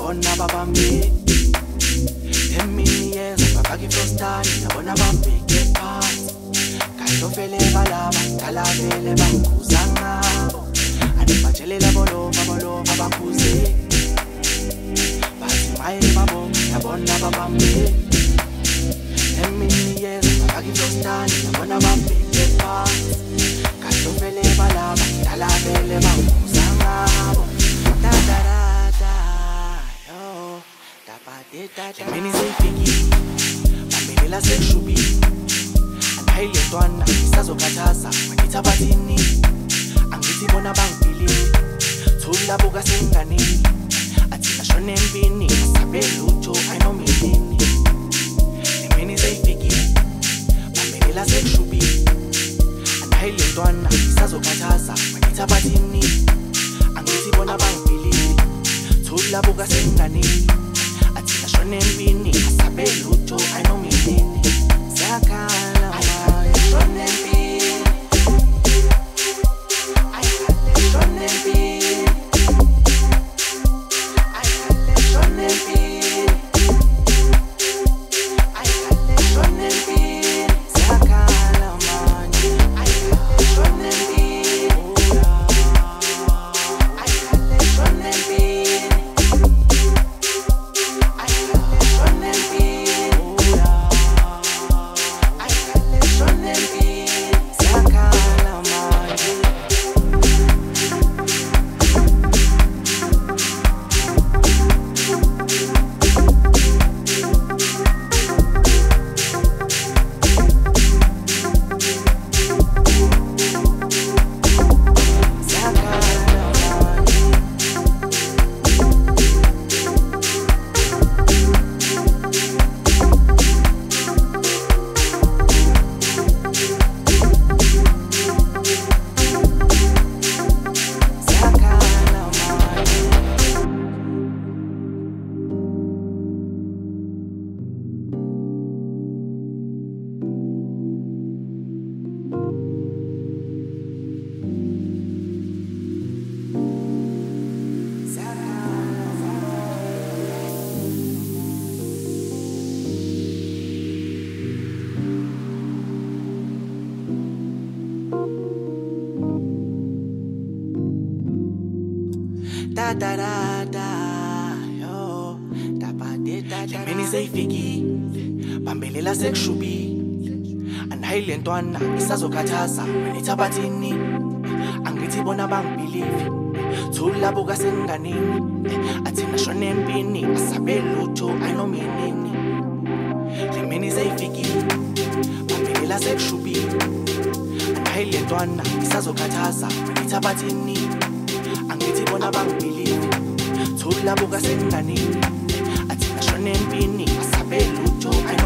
yabona babambi emini yeza babaki frostani yabona bambeke phansi kayofele balaba kalabele banguza ngabo anibatshelela bolova bakhuze bathi maye babo yabona babambi emini yeza babaki frostani yabona bambeke phansi kayofele balaba kalabele banguza ngabo Lemini zeyifiki bambelela sekushubi anayile ntwana isazokhathaza mangithi abathini angithi bona bangibhilile thula buka senganeni athi ashone empini asabe lutho ayinominini lemini zeyifiki bambelela sekushubi anayile ntwana isazokhathaza mangithi abathini angithi bona bangibhilile thula buka senganeni Shonembini, asabe lutho, ayinominini Zakhala waye Shonembini Ayikale Shonembini Ayikale Shonembini Ayikale Shonembini Zakhala manje Ayikale Shonembini Ayikale Shonembini Lemini zeyifiki bambelela sekushubi anayile ntwana isazokhathaza mangithi abathini angithi bona bangibhilive thula buka senganeni athi nashone empini asabe lutho ayinominini lemini zeyifiki bambelela sekushubi anayile ntwana isazokhathaza mangithi abathini angithi bona bangibhilive thula buka senganeni athi nashone empini asabe lutho